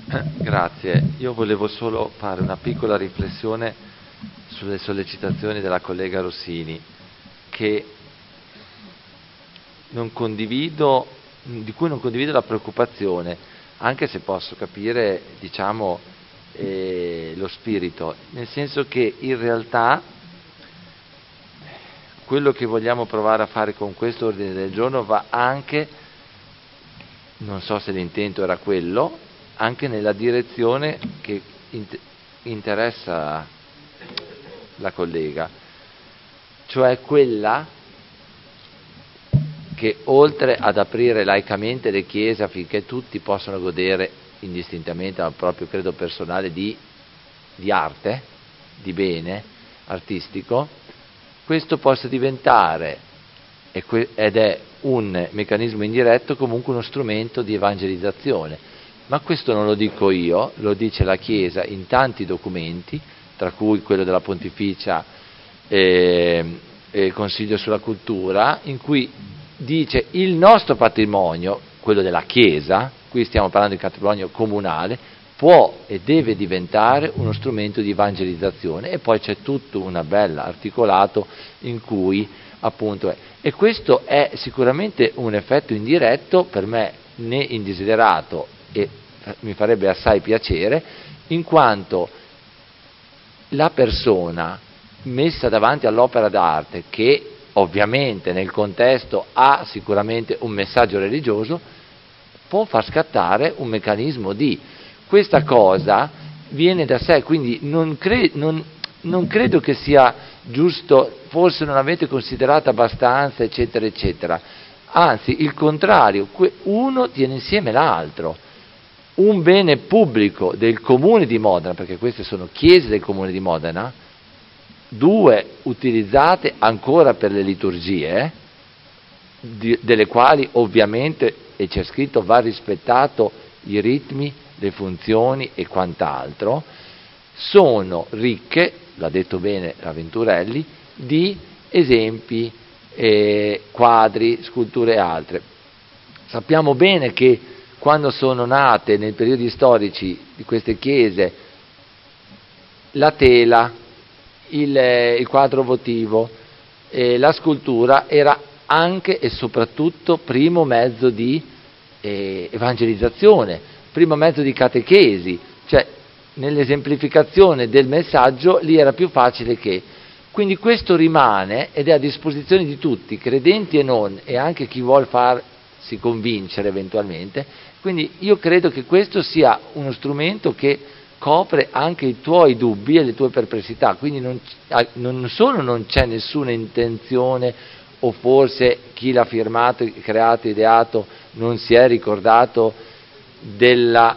Grazie, io volevo solo fare una piccola riflessione sulle sollecitazioni della collega Rossini, che non condivido, di cui non condivido la preoccupazione, anche se posso capire, diciamo, lo spirito, nel senso che in realtà quello che vogliamo provare a fare con questo ordine del giorno va anche, non so se l'intento era quello, anche nella direzione che interessa la collega, cioè quella che oltre ad aprire laicamente le chiese affinché tutti possano godere indistintamente dal proprio credo personale di arte, di bene artistico, questo possa diventare, ed è un meccanismo indiretto, comunque uno strumento di evangelizzazione. Ma questo non lo dico io, lo dice la Chiesa in tanti documenti, tra cui quello della Pontificia Consiglio sulla cultura, in cui dice il nostro patrimonio, quello della Chiesa, qui stiamo parlando di patrimonio comunale, può e deve diventare uno strumento di evangelizzazione, e poi c'è tutto un bel articolato in cui appunto e questo è sicuramente un effetto indiretto, per me né indesiderato, e mi farebbe assai piacere, in quanto la persona messa davanti all'opera d'arte, che ovviamente nel contesto ha sicuramente un messaggio religioso, può far scattare un meccanismo di questa cosa viene da sé, quindi non credo che sia giusto, forse non avete considerato abbastanza, eccetera, eccetera. Anzi, il contrario, uno tiene insieme l'altro. Un bene pubblico del Comune di Modena, perché queste sono chiese del Comune di Modena, due utilizzate ancora per le liturgie, delle quali ovviamente, e c'è scritto, va rispettato i ritmi, le funzioni e quant'altro, sono ricche, l'ha detto bene la Venturelli, di esempi, quadri, sculture e altre. Sappiamo bene che quando sono nate nei periodi storici di queste chiese la tela, il quadro votivo, la scultura era anche e soprattutto primo mezzo di evangelizzazione, primo mezzo di catechesi, cioè nell'esemplificazione del messaggio lì era più facile che. Quindi questo rimane ed è a disposizione di tutti, credenti e non, e anche chi vuol farsi convincere eventualmente. Quindi io credo che questo sia uno strumento che copre anche i tuoi dubbi e le tue perplessità, quindi non solo non c'è nessuna intenzione, o forse chi l'ha firmato, creato, ideato non si è ricordato del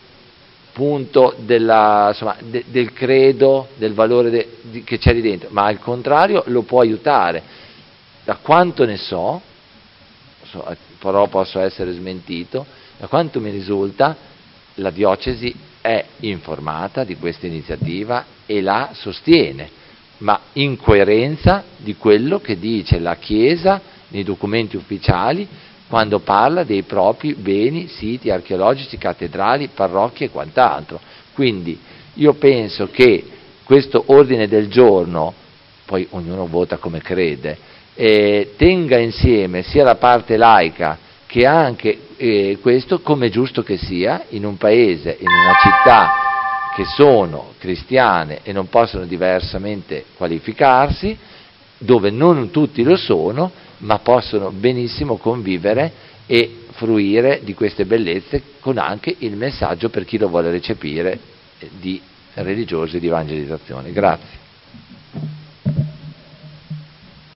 credo, del valore che c'è lì dentro, ma al contrario lo può aiutare. Da quanto ne so, però posso essere smentito, da quanto mi risulta la diocesi è informata di questa iniziativa e la sostiene, ma in coerenza di quello che dice la Chiesa nei documenti ufficiali quando parla dei propri beni, siti archeologici, cattedrali, parrocchie e quant'altro. Quindi io penso che questo ordine del giorno, poi ognuno vota come crede, tenga insieme sia la parte laica che anche questo, come è giusto che sia, in un paese, in una città che sono cristiane e non possono diversamente qualificarsi, dove non tutti lo sono, ma possono benissimo convivere e fruire di queste bellezze con anche il messaggio per chi lo vuole recepire di religiosi di evangelizzazione. Grazie.